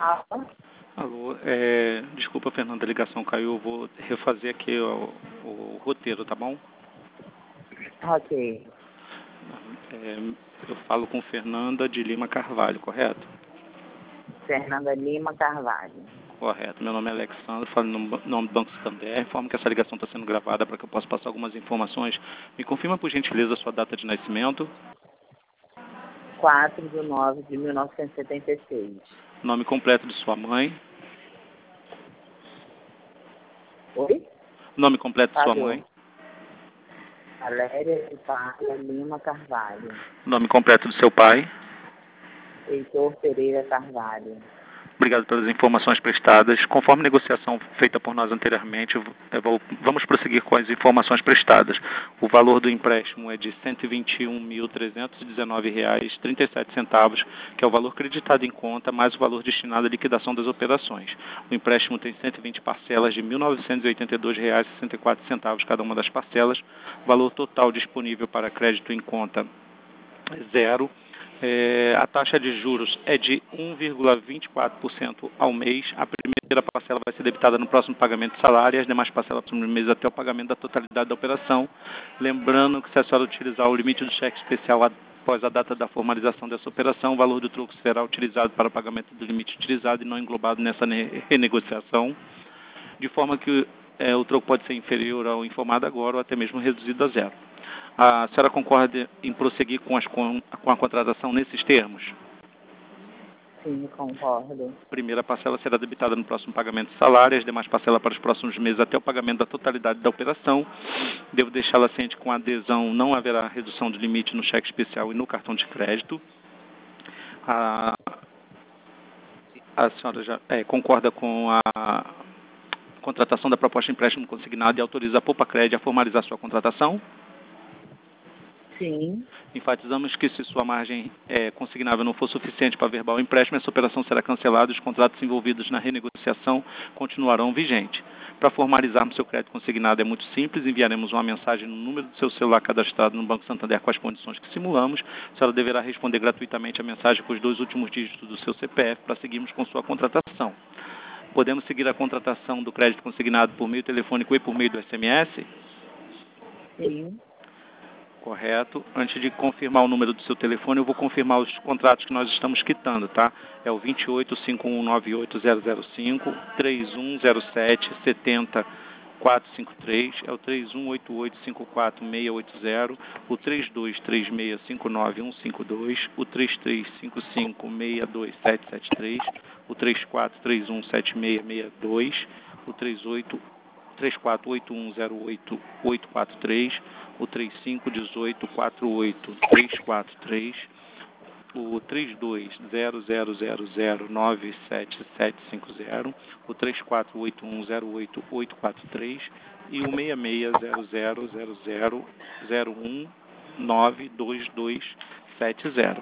Alô? Alô, desculpa, Fernanda, a ligação caiu. Eu vou refazer aqui o roteiro, tá bom? Ok. Eu falo com Fernanda de Lima Carvalho, correto? Fernanda Lima Carvalho. Correto. Meu nome é Alexandre, falo no nome do Banco Santander. Informo que essa ligação está sendo gravada para que eu possa passar algumas informações. Me confirma, por gentileza, a sua data de nascimento. 4/9/1976. Nome completo de sua mãe. Oi? Nome completo de sua Parou. mãe. Valéria de Paula Lima Carvalho. Nome completo do seu pai. Heitor Pereira Carvalho. Obrigado pelas informações prestadas. Conforme negociação feita por nós anteriormente, vamos prosseguir com as informações prestadas. O valor do empréstimo é de R$ 121.319,37, que é o valor creditado em conta, mais o valor destinado à liquidação das operações. O empréstimo tem 120 parcelas de R$ 1.982,64 cada uma das parcelas. O valor total disponível para crédito em conta é zero. A taxa de juros é de 1,24% ao mês. A primeira parcela vai ser debitada no próximo pagamento de salário e as demais parcelas no mês até o pagamento da totalidade da operação. Lembrando que se a senhora utilizar o limite do cheque especial após a data da formalização dessa operação, o valor do troco será utilizado para o pagamento do limite utilizado e não englobado nessa renegociação, de forma que o troco pode ser inferior ao informado agora ou até mesmo reduzido a zero. A senhora concorda em prosseguir com a contratação nesses termos? Sim, concordo. A primeira parcela será debitada no próximo pagamento de salário, as demais parcelas para os próximos meses até o pagamento da totalidade da operação. Devo deixá-la ciente que com a adesão não haverá redução de limite no cheque especial e no cartão de crédito. A senhora já concorda com a contratação da proposta de empréstimo consignado e autoriza a Poupa-Cred a formalizar sua contratação? Sim. Enfatizamos que se sua margem consignável não for suficiente para averbar o empréstimo, essa operação será cancelada e os contratos envolvidos na renegociação continuarão vigentes. Para formalizarmos seu crédito consignado é muito simples, enviaremos uma mensagem no número do seu celular cadastrado no Banco Santander com as condições que simulamos. A senhora deverá responder gratuitamente a mensagem com os 2 últimos dígitos do seu CPF para seguirmos com sua contratação. Podemos seguir a contratação do crédito consignado por meio telefônico e por meio do SMS? Sim. Correto. Antes de confirmar o número do seu telefone, eu vou confirmar os contratos que nós estamos quitando, tá? É o 2851980005, 3107-70453, é o 318854-680, o 323659-152, o 3355-62773, o 34317662, o 348108-843, o 3518-48343, o 320000977750, o 348108-843 e o 660000019270.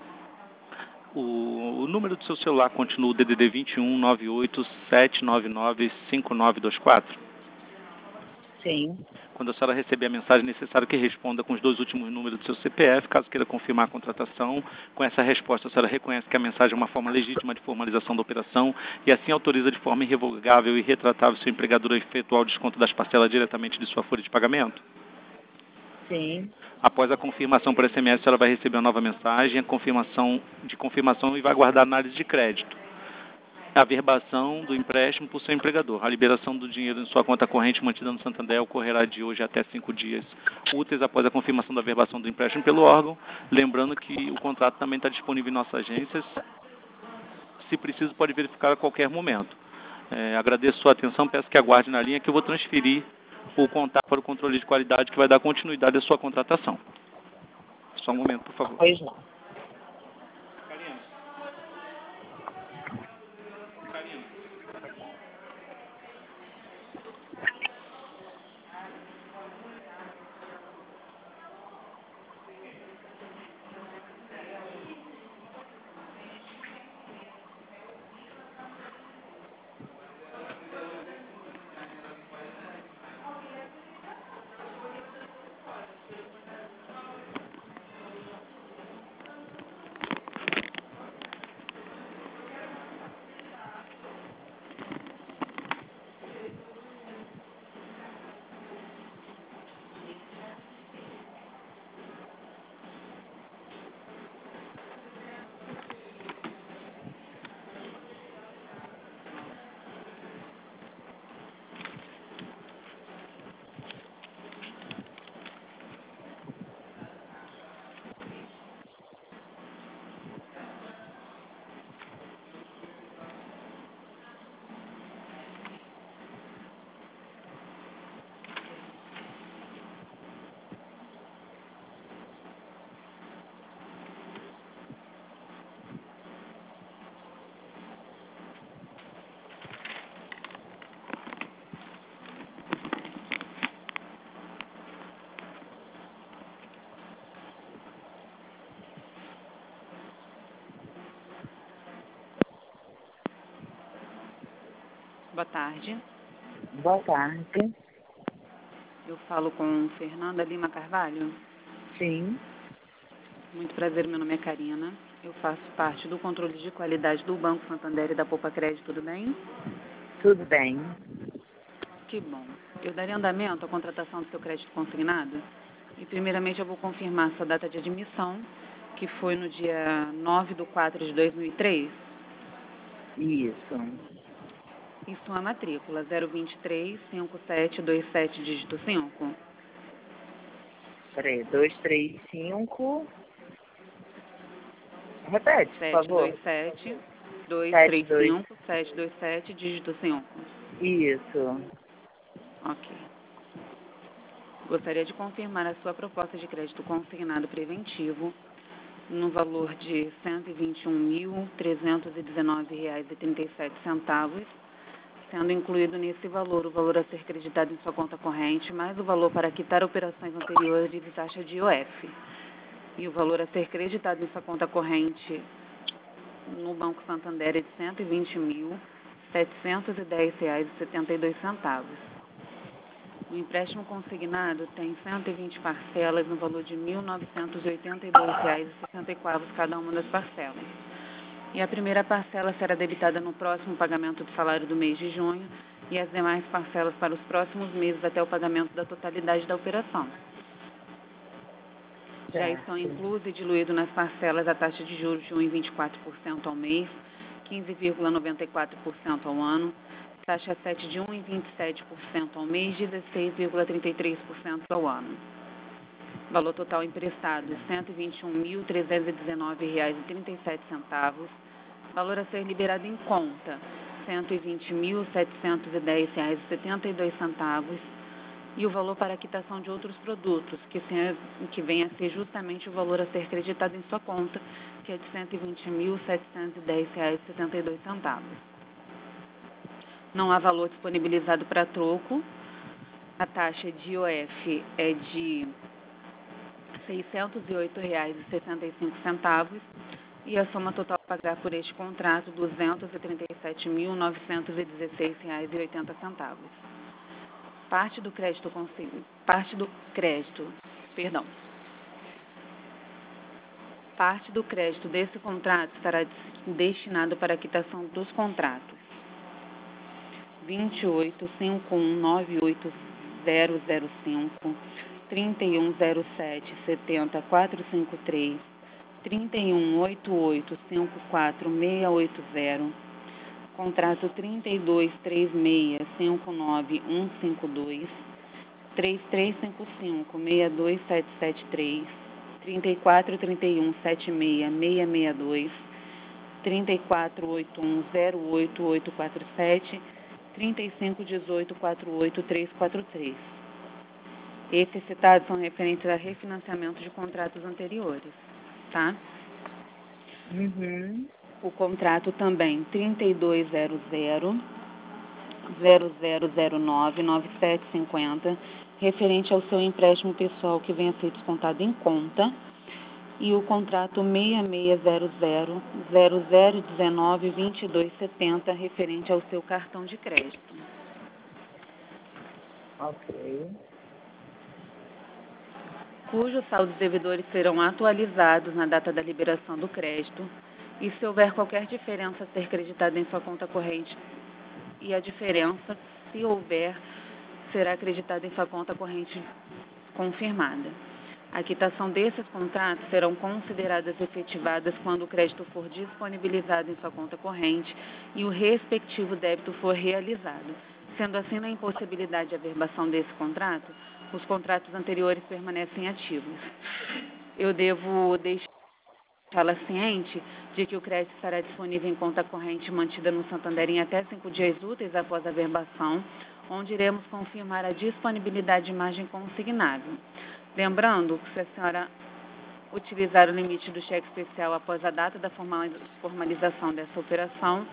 O número do seu celular continua o DDD 21 98 799 5924? Sim. Quando a senhora receber a mensagem, é necessário que responda com os 2 últimos números do seu CPF, caso queira confirmar a contratação. Com essa resposta, a senhora reconhece que a mensagem é uma forma legítima de formalização da operação e assim autoriza de forma irrevogável e retratável seu empregador a efetuar o desconto das parcelas diretamente de sua folha de pagamento? Sim. Após a confirmação por SMS, a senhora vai receber uma nova mensagem, a confirmação e vai aguardar análise de crédito. A averbação do empréstimo por seu empregador. A liberação do dinheiro em sua conta corrente mantida no Santander ocorrerá de hoje até 5 dias úteis após a confirmação da averbação do empréstimo pelo órgão. Lembrando que o contrato também está disponível em nossas agências. Se preciso, pode verificar a qualquer momento. Agradeço sua atenção, peço que aguarde na linha que eu vou transferir o contato para o controle de qualidade que vai dar continuidade à sua contratação. Só um momento, por favor. Pois não. Boa tarde. Boa tarde. Eu falo com Fernanda Lima Carvalho. Sim, Muito prazer, meu nome é Karina. Eu faço parte do controle de qualidade do Banco Santander e da Poupa Crédito, tudo bem? tudo bem. Que bom. Eu darei andamento à contratação do seu crédito consignado e, primeiramente, eu vou confirmar sua data de admissão, que foi no dia 9/4/2003, Isso. e sua matrícula 0235727, dígito 5. Peraí, 235. Repete, por favor. 727 72. 235 727, dígito 5. Isso. Ok. Gostaria de confirmar a sua proposta de crédito consignado preventivo no valor de R$ 121.319,37, sendo incluído nesse valor o valor a ser creditado em sua conta corrente, mais o valor para quitar operações anteriores de taxa de IOF. E o valor a ser creditado em sua conta corrente no Banco Santander é de R$ 120.710,72. O empréstimo consignado tem 120 parcelas no valor de R$ 1.982,64 cada uma das parcelas. E a primeira parcela será debitada no próximo pagamento do salário do mês de junho e as demais parcelas para os próximos meses até o pagamento da totalidade da operação. Já estão inclusos e diluídos nas parcelas a taxa de juros de 1,24% ao mês, 15,94% ao ano, taxa 7 de 1,27% ao mês, 16,33% ao ano. Valor total emprestado, R$ 121.319,37. Valor a ser liberado em conta, R$ 120.710,72. E o valor para a quitação de outros produtos, que vem a ser justamente o valor a ser creditado em sua conta, que é de R$ 120.710,72. Não há valor disponibilizado para troco. A taxa de IOF é de R$ 608,65 e a soma total a pagar por este contrato, R$ 237.916,80. Parte do crédito desse contrato estará destinado para a quitação dos contratos 28.5198005, 310770-453, 318854-680, contrato 323659-152, 3355-62773, 3431-76-662, 3481-08847, 3518-48343. Esses citados são referentes a refinanciamento de contratos anteriores, tá? Uhum. O contrato também 3200-0009-9750, referente ao seu empréstimo pessoal que venha a ser descontado em conta, e o contrato 6600-0019-2270, referente ao seu cartão de crédito. Ok. Cujos saldos devedores serão atualizados na data da liberação do crédito, e se houver qualquer diferença a ser creditada em sua conta corrente, e a diferença, se houver, será acreditada em sua conta corrente confirmada. A quitação desses contratos serão consideradas efetivadas quando o crédito for disponibilizado em sua conta corrente e o respectivo débito for realizado. Sendo assim, na impossibilidade de averbação desse contrato, os contratos anteriores permanecem ativos. Eu devo deixá-la ciente de que o crédito estará disponível em conta corrente mantida no Santander em até 5 dias úteis após a averbação, onde iremos confirmar a disponibilidade de margem consignável. Lembrando que se a senhora utilizar o limite do cheque especial após a data da formalização dessa operação,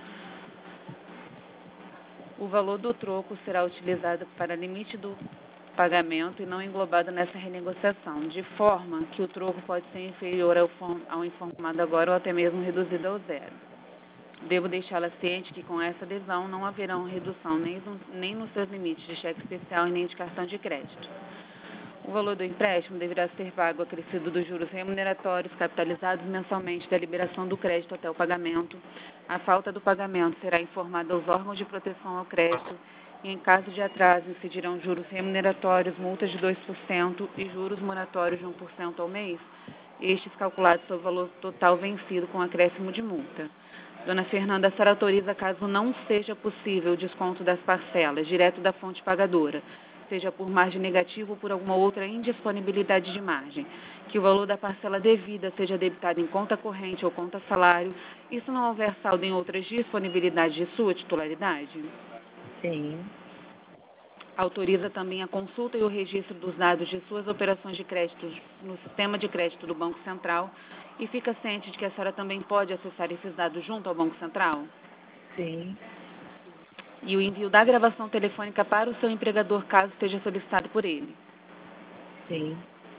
o valor do troco será utilizado para limite do pagamento e não englobado nessa renegociação, de forma que o troco pode ser inferior ao informado agora ou até mesmo reduzido ao zero. Devo deixá-la ciente que com essa adesão não haverá redução nem nos seus limites de cheque especial e nem de cartão de crédito. O valor do empréstimo deverá ser pago acrescido dos juros remuneratórios capitalizados mensalmente da liberação do crédito até o pagamento. A falta do pagamento será informada aos órgãos de proteção ao crédito e, em caso de atraso, incidirão juros remuneratórios, multas de 2% e juros moratórios de 1% ao mês, estes calculados sobre o valor total vencido com acréscimo de multa. Dona Fernanda, a senhora autoriza, caso não seja possível o desconto das parcelas direto da fonte pagadora, seja por margem negativa ou por alguma outra indisponibilidade de margem, que o valor da parcela devida seja debitado em conta corrente ou conta salário, isso não houver saldo em outras disponibilidades de sua titularidade? Sim. Autoriza também a consulta e o registro dos dados de suas operações de crédito no sistema de crédito do Banco Central e fica ciente de que a senhora também pode acessar esses dados junto ao Banco Central? Sim. E o envio da gravação telefônica para o seu empregador, caso seja solicitado por ele. Sim.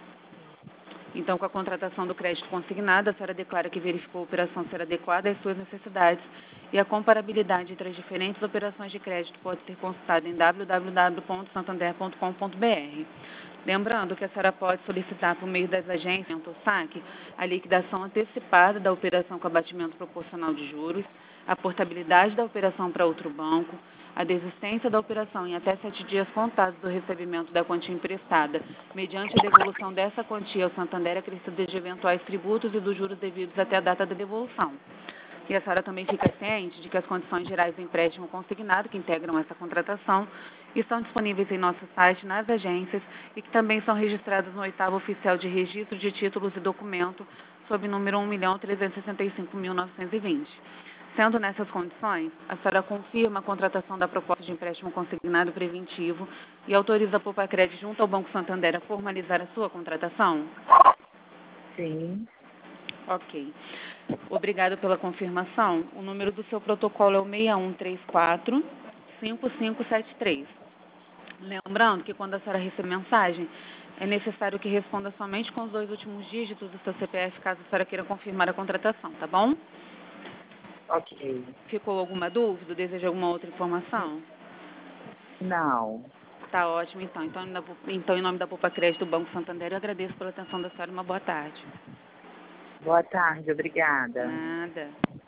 Então, com a contratação do crédito consignado, a senhora declara que verificou a operação ser adequada às suas necessidades e a comparabilidade entre as diferentes operações de crédito pode ser consultada em www.santander.com.br. Lembrando que a senhora pode solicitar por meio das agências ou SAC a liquidação antecipada da operação com abatimento proporcional de juros, a portabilidade da operação para outro banco, a desistência da operação em até 7 dias contados do recebimento da quantia emprestada, mediante a devolução dessa quantia ao Santander acrescida de eventuais tributos e dos juros devidos até a data da devolução. E a senhora também fica ciente de que as condições gerais do empréstimo consignado que integram essa contratação estão disponíveis em nosso site, nas agências, e que também são registradas no 8º Oficial de Registro de Títulos e Documentos, sob número 1.365.920. Sendo nessas condições, a senhora confirma a contratação da proposta de empréstimo consignado preventivo e autoriza a Poupa-Crédito junto ao Banco Santander a formalizar a sua contratação? Sim. Ok. Obrigado pela confirmação. O número do seu protocolo é o 6134-5573. Lembrando que quando a senhora receber mensagem, é necessário que responda somente com os 2 últimos dígitos do seu CPF, caso a senhora queira confirmar a contratação, tá bom? Ok. Ficou alguma dúvida? Deseja alguma outra informação? Não. Tá ótimo, então. Então, em nome da Poupa Crédito do Banco Santander, eu agradeço pela atenção da senhora e uma boa tarde. Boa tarde, obrigada. Nada.